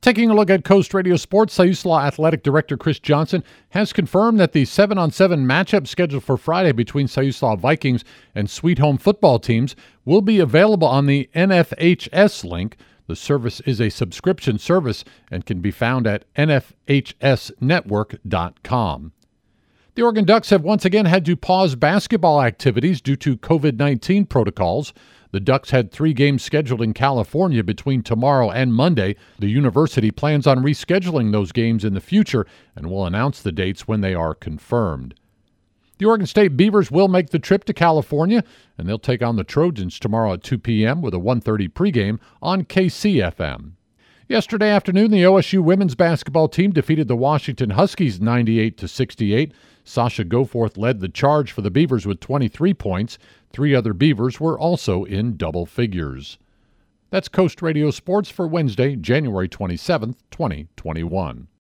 Taking a look at Coast Radio Sports, Siuslaw Athletic Director Chris Johnson has confirmed that the 7-on-7 matchup scheduled for Friday between Siuslaw Vikings and Sweet Home football teams will be available on the NFHS link. The service is a subscription service and can be found at nfhsnetwork.com. The Oregon Ducks have once again had to pause basketball activities due to COVID-19 protocols. The Ducks had 3 games scheduled in California between tomorrow and Monday. The university plans on rescheduling those games in the future and will announce the dates when they are confirmed. The Oregon State Beavers will make the trip to California, and they'll take on the Trojans tomorrow at 2 p.m. with a 1:30 pregame on KCFM. Yesterday afternoon, the OSU women's basketball team defeated the Washington Huskies 98-68. Sasha Goforth led the charge for the Beavers with 23 points. 3 other Beavers were also in double figures. That's Coast Radio Sports for Wednesday, January 27th, 2021.